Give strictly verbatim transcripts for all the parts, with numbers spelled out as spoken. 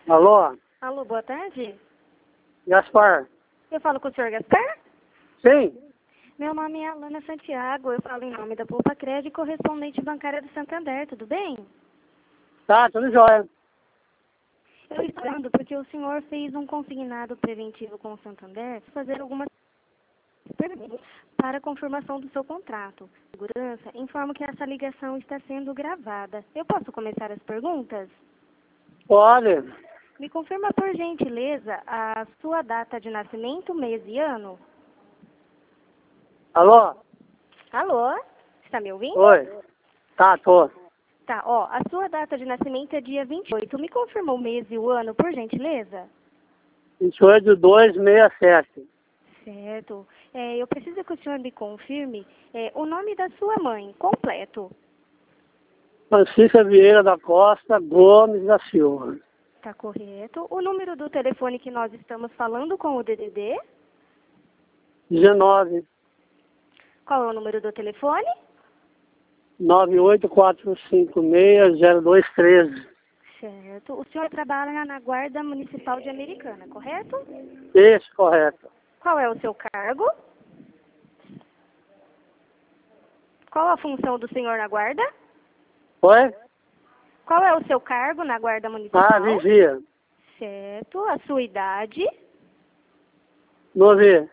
Alô? Alô, boa tarde. Gaspar? Eu falo com o senhor Gaspar? Sim. Meu nome é Alana Santiago, eu falo em nome da Poupa Crédito, correspondente bancária do Santander, tudo bem? Tá, tudo jóia. Eu estou falando porque o senhor fez um consignado preventivo com o Santander, fazer algumas perguntas para confirmação do seu contrato. Segurança, informo que essa ligação está sendo gravada. Eu posso começar as perguntas? Pode. Me confirma, por gentileza, a sua data de nascimento, mês e ano? Alô? Alô? Está me ouvindo? Oi. Tá, tô. Tá, ó, a sua data de nascimento é dia vinte e oito. Me confirma o mês e o ano, por gentileza? vinte e oito de dois de sessenta e sete. Certo. É, eu preciso que o senhor me confirme é, o nome da sua mãe, completo. Francisca Vieira da Costa Gomes da Silva. Tá correto. O número do telefone que nós estamos falando com o D D D? dezenove. Qual é o número do telefone? nove oito quatro cinco seis zero dois um três. Certo. O senhor trabalha na Guarda Municipal de Americana, correto? Isso, correto. Qual é o seu cargo? Qual a função do senhor na guarda? Oi? Qual é o seu cargo na Guarda Municipal? Ah, vigia. Certo. A sua idade? Não ouvi.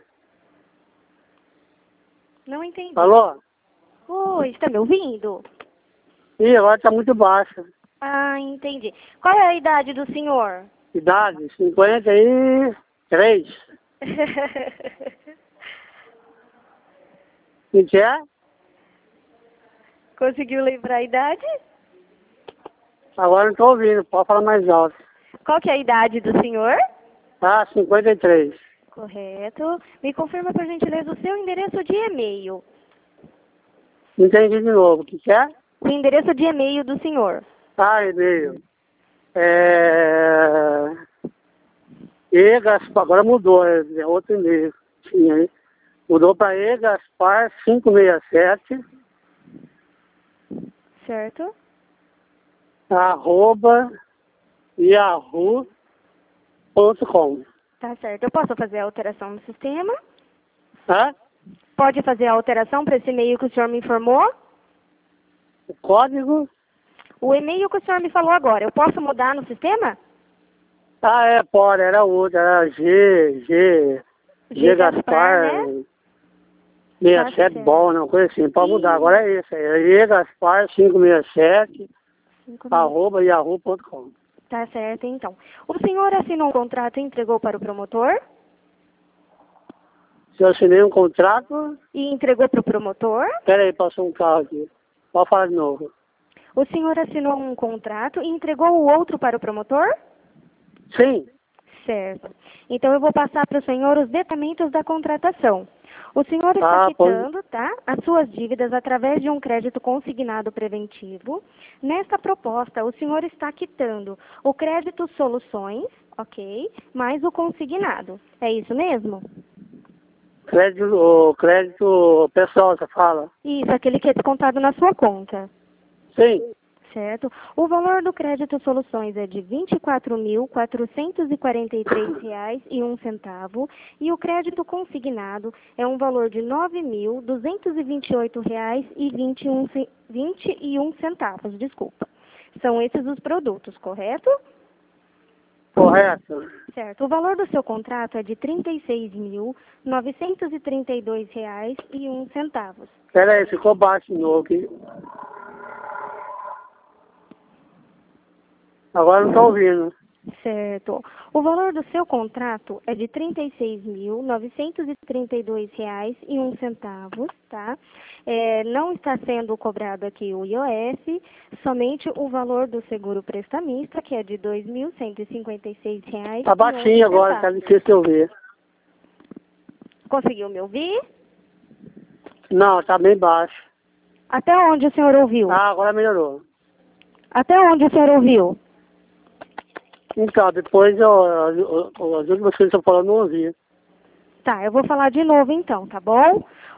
Não entendi. Alô? Oi, está me ouvindo? Ih, agora tá muito baixa. Ah, entendi. Qual é a idade do senhor? Idade? cinquenta e três. O que é? Conseguiu lembrar a idade? Agora não tô ouvindo, pode falar mais alto. Qual que é a idade do senhor? Ah, cinquenta e três. Correto. Me confirma, por gentileza, o seu endereço de e-mail. Entendi de novo. O que que é? O endereço de e-mail do senhor. Ah, e-mail. É... E Gaspar, agora mudou, é é outro e-mail. Tinha aí. Mudou para E Gaspar cinco seis sete, Certo? arroba yahoo ponto com. Tá certo. Eu posso fazer a alteração no sistema? Tá? Pode fazer a alteração para esse e-mail que o senhor me informou? O código? O e-mail que o senhor me falou agora, eu posso mudar no sistema? Ah, é, pode, era outro, era G, G, G, G Gaspar, Gaspar, né? sessenta e Tá sete certo. bom, não, coisa assim, pode Sim. mudar, agora é esse aí, é G Gaspar cinco seis sete, Cinco mil. arroba yahoo ponto com. Tá certo, então. O senhor assinou um contrato e entregou para o promotor? Se eu assinei um contrato, E entregou para o promotor? peraí, passou um carro aqui, pode falar de novo. O senhor assinou um contrato e entregou o outro para o promotor? Sim, Certo. Então eu vou passar para o senhor os detalhamentos da contratação. O senhor está ah, pode, quitando, tá, as suas dívidas através de um crédito consignado preventivo. Nesta proposta, o senhor está quitando o crédito soluções, ok, mais o consignado. É isso mesmo? crédito, o crédito pessoal, você fala? Isso, aquele que é descontado na sua conta. Sim, Certo? O valor do crédito soluções é de vinte e quatro mil, quatrocentos e quarenta e três reais e um centavo e o crédito consignado é um valor de nove mil, duzentos e vinte e oito reais e vinte e um, vinte e um centavos, desculpa. São esses os produtos, correto? correto. Certo. O valor do seu contrato é de trinta e seis mil, novecentos e trinta e dois reais e um centavos. Peraí, ficou baixo de novo aqui. Agora não tô ouvindo. Certo. O valor do seu contrato é de trinta e seis mil, novecentos e trinta e dois reais e um centavo, tá? É, não está sendo cobrado aqui o I O F, somente o valor do seguro prestamista, que é de dois mil cento e cinquenta e seis reais. Tá baixinho agora, tá difícil de ouvir. Conseguiu me ouvir? Não, tá bem baixo. Até onde o senhor ouviu? Ah, agora melhorou. Até onde o senhor ouviu? Então, depois eu, eu, eu, as últimas coisas que você falou eu não ouvi. Tá, eu vou falar de novo então, tá bom?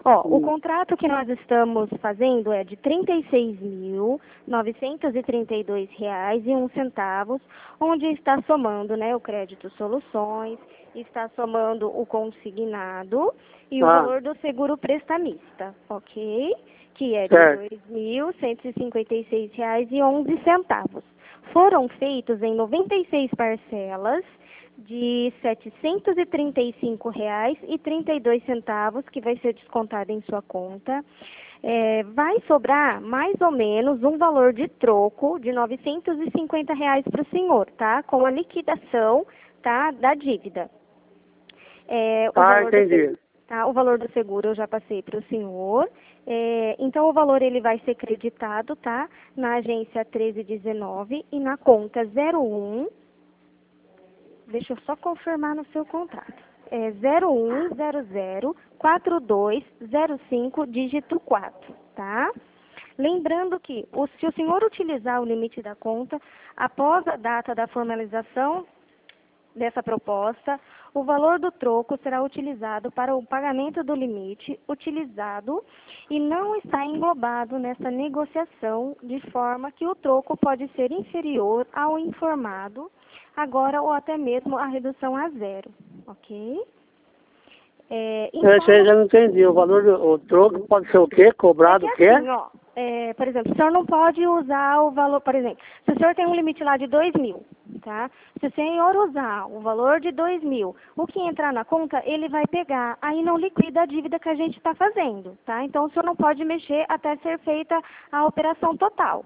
Ó, o Hum. contrato que nós estamos fazendo é de trinta e seis mil, novecentos e trinta e dois reais e um centavos, onde está somando, né, o crédito soluções, está somando o consignado e o Ah, valor do seguro prestamista, ok? Que é de certo. dois mil cento e cinquenta e seis reais e onze centavos. Foram feitos em noventa e seis parcelas de setecentos e trinta e cinco reais e trinta e dois centavos, que vai ser descontado em sua conta. É, vai sobrar mais ou menos um valor de troco de novecentos e cinquenta reais para o senhor, tá? Com a liquidação, tá, da dívida. É, o Ah, valor do entendi. seguro, tá? O valor do seguro eu já passei para o senhor. É, então o valor ele vai ser creditado, tá? Na agência treze dezenove e na conta zero um. Deixa eu só confirmar no seu contrato. É zero um zero zero quatro dois zero cinco dígito quatro, tá? Lembrando que o, se o senhor utilizar o limite da conta, após a data da formalização dessa proposta, o valor do troco será utilizado para o pagamento do limite utilizado e não está englobado nessa negociação, de forma que o troco pode ser inferior ao informado agora ou até mesmo a redução a zero, ok? É, Eu isso aí já não entendi. O valor do o troco pode ser o quê? Cobrado é o que quê? assim, ó, é, por exemplo, o senhor não pode usar o valor, por exemplo, se o senhor tem um limite lá de dois mil, tá? Se o senhor usar o valor de dois mil, o que entrar na conta, ele vai pegar, aí não liquida a dívida que a gente está fazendo, tá? Então, o senhor não pode mexer até ser feita a operação total,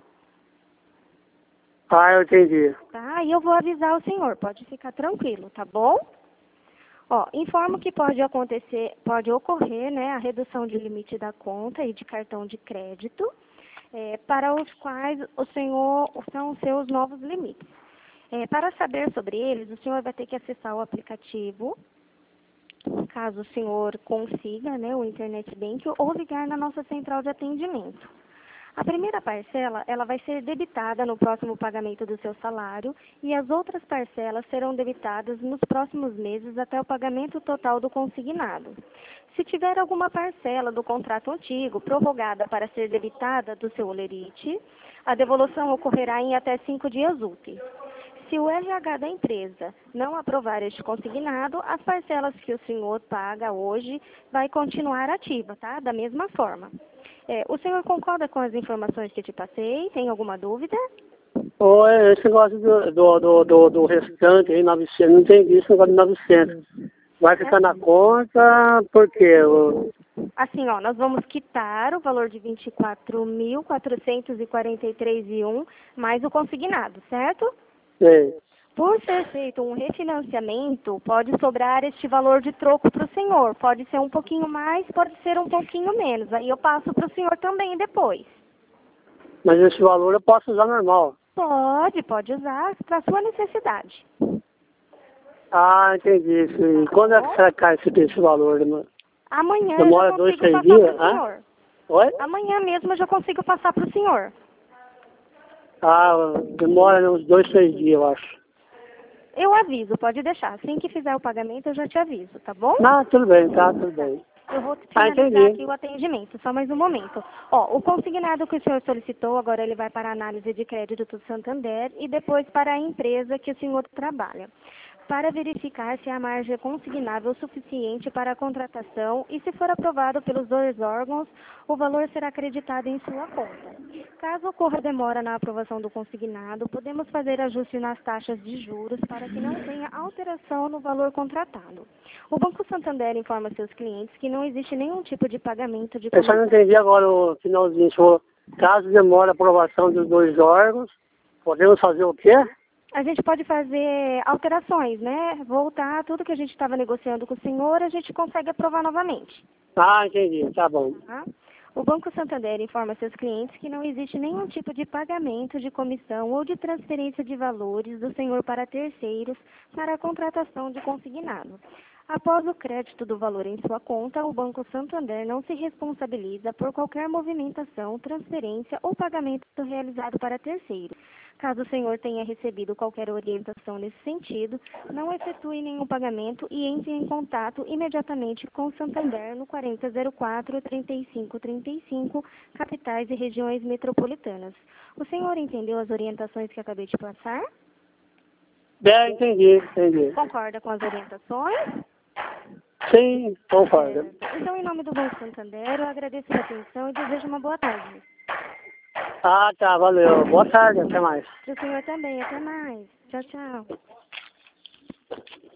Ah, eu entendi. tá? E eu vou avisar o senhor, pode ficar tranquilo, tá bom? Ó, informo que pode acontecer, pode ocorrer, né, a redução de limite da conta e de cartão de crédito, é, para os quais o senhor são os seus novos limites. É, para saber sobre eles, o senhor vai ter que acessar o aplicativo, caso o senhor consiga, né, o Internet Bank, ou ligar na nossa central de atendimento. A primeira parcela, ela vai ser debitada no próximo pagamento do seu salário e as outras parcelas serão debitadas nos próximos meses até o pagamento total do consignado. Se tiver alguma parcela do contrato antigo prorrogada para ser debitada do seu holerite, a devolução ocorrerá em até cinco dias úteis. Se o R H da empresa não aprovar este consignado, as parcelas que o senhor paga hoje vai continuar ativa, tá? Da mesma forma. É, o senhor concorda com as informações que te passei? Tem alguma dúvida? Ou é esse negócio do, do, do, do, do restante aí, novecentos, não entendi esse negócio de novecentos. Vai ficar na conta, por quê? O- Assim, ó, nós vamos quitar o valor de vinte e quatro mil quatrocentos e quarenta e três e um mais o consignado, certo? Sei. Por ser feito um refinanciamento, pode sobrar este valor de troco para o senhor. Pode ser um pouquinho mais, pode ser um pouquinho menos. Aí eu passo para o senhor também depois. Mas esse valor eu posso usar normal. Pode, pode usar para sua necessidade. Ah, entendi. Sim. Quando é que será que cai esse, esse valor, né? Amanhã Demora eu já dois, consigo três passar dias? para o Hã? senhor. Oi? Amanhã mesmo eu já consigo passar para o senhor. Ah, demora uns dois, três dias, eu acho. Eu aviso, pode deixar. Assim que fizer o pagamento, eu já te aviso, tá bom? Não, tudo bem, tá, tudo bem. Eu vou Ah, finalizar entendi. aqui o atendimento, só mais um momento. Ó, o consignado que o senhor solicitou, agora ele vai para a análise de crédito do Santander e depois para a empresa que o senhor trabalha, para verificar se a margem é consignável o suficiente para a contratação e, se for aprovado pelos dois órgãos, o valor será acreditado em sua conta. Caso ocorra demora na aprovação do consignado, podemos fazer ajuste nas taxas de juros para que não tenha alteração no valor contratado. O Banco Santander informa seus clientes que não existe nenhum tipo de pagamento de Eu só não comissão. entendi agora o finalzinho. Se for- Caso demore a aprovação dos dois órgãos, podemos fazer o quê? A gente pode fazer alterações, né? Voltar tudo que a gente estava negociando com o senhor, a gente consegue aprovar novamente. Ah, entendi, tá bom. Tá? O Banco Santander informa seus clientes que não existe nenhum tipo de pagamento de comissão ou de transferência de valores do senhor para terceiros para a contratação de consignado. Após o crédito do valor em sua conta, o Banco Santander não se responsabiliza por qualquer movimentação, transferência ou pagamento realizado para terceiro. Caso o senhor tenha recebido qualquer orientação nesse sentido, não efetue nenhum pagamento e entre em contato imediatamente com o Santander no quarenta zero quatro, trinta e cinco trinta e cinco, capitais e regiões metropolitanas. O senhor entendeu as orientações que acabei de passar? É, entendi, entendi. Concorda com as orientações? Sim, concordo. Certo. Então, em nome do Banco Santander, eu agradeço a atenção e desejo uma boa tarde. Ah, tá, valeu. Boa tarde, até mais. Para o senhor também. Até mais. Tchau, tchau.